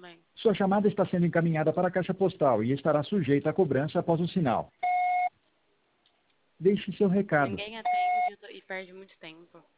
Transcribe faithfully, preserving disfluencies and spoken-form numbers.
também. Sua chamada está sendo encaminhada para a caixa postal e estará sujeita a cobrança após o sinal. Deixe seu recado. Ninguém atende e perde muito tempo.